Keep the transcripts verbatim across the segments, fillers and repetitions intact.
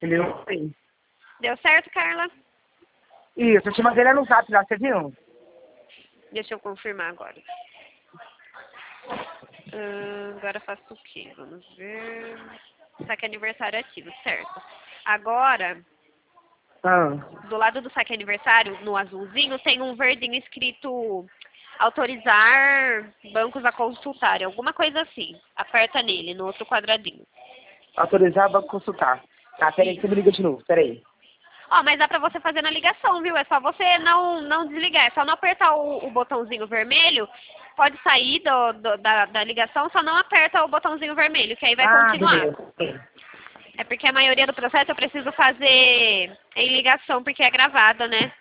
Ele não tem. Deu certo, Carla? Isso, eu te mandei ele no zap lá, você viu? Deixa eu confirmar agora. Hum, agora faço o quê? Vamos ver. Saque aniversário ativo, certo. Agora, Ah, do lado do saque aniversário, no azulzinho, tem um verdinho escrito autorizar bancos a consultarem, alguma coisa assim. Aperta nele, no outro quadradinho. autorizar o banco consultar. Tá, peraí, você me liga de novo, peraí. Ó, mas dá pra você fazer na ligação, viu? É só você não, não desligar, é só não apertar o, o botãozinho vermelho. Pode sair do, do- da, da ligação, só não aperta o botãozinho vermelho, que aí vai Ah, continuar. beleza. É porque a maioria do processo eu preciso fazer em ligação, porque é gravada, né?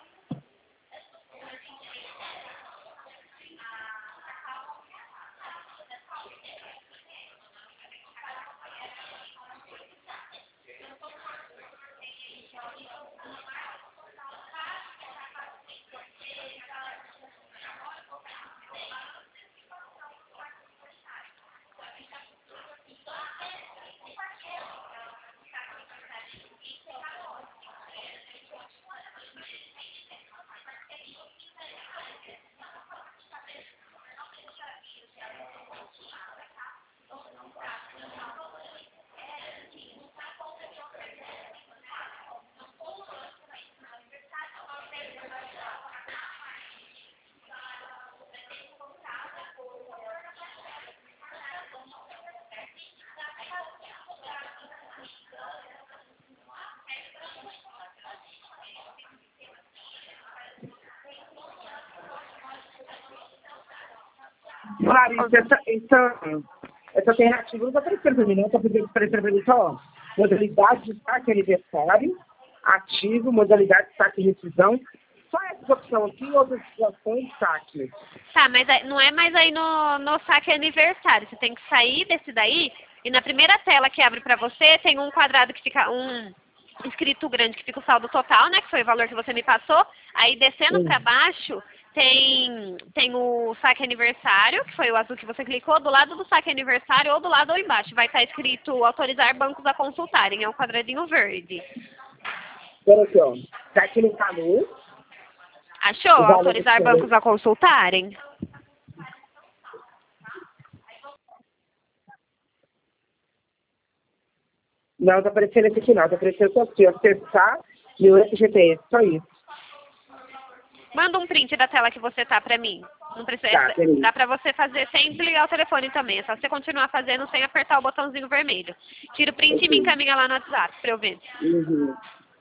Larissa, essa, essa, essa alternativa não tá aparecendo pra mim, não. Tá aparecendo pra mim só modalidade de saque aniversário, ativo, modalidade de saque e rescisão. Só essa opção aqui e outras situações de saque. Tá, mas aí- não é mais aí no, no saque aniversário. Você tem que sair desse daí e na primeira tela que abre pra você tem um quadrado que fica um escrito grande que fica o saldo total, né? Que foi o valor que você me passou. Aí descendo Hum. pra baixo tem, tem o saque aniversário, que foi o azul que você clicou, do lado do saque aniversário ou do lado ou embaixo. Vai estar escrito autorizar bancos a consultarem. É um quadradinho verde. Pera aqui, ó. Tá aqui no valor. Achou? O valor Autorizar do bancos a consultarem? Não, tá aparecendo esse aqui não. Tá aparecendo só aqui, ó. Acessar e o F G P S. Só isso. Manda um print da tela que você tá pra mim. Não precisa, Tá, peraí. dá pra você fazer sem desligar o telefone também. É só você continuar fazendo sem apertar o botãozinho vermelho. Tira o print e me encaminha lá no WhatsApp pra eu ver. Uhum.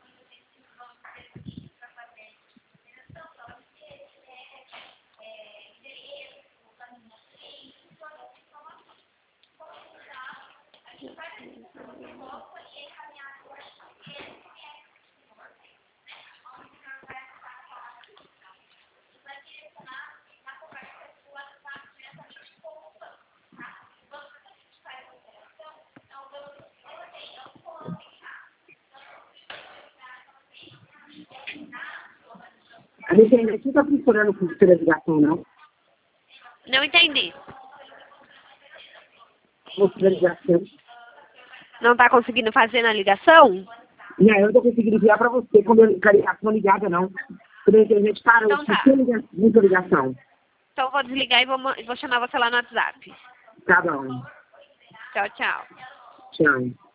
A gente ainda aqui tá procurando por pela ligação, não. Não entendi. Por pela ligação. Não tá conseguindo fazer na ligação? Não, eu não tô conseguindo enviar pra você quando eu, com a ligação ligada, não. Quando a internet parou, Então tá. sem ligação, muita ligação. Então eu vou desligar e vou, ma- vou chamar você lá no WhatsApp. Tá bom. Tchau, tchau. Tchau.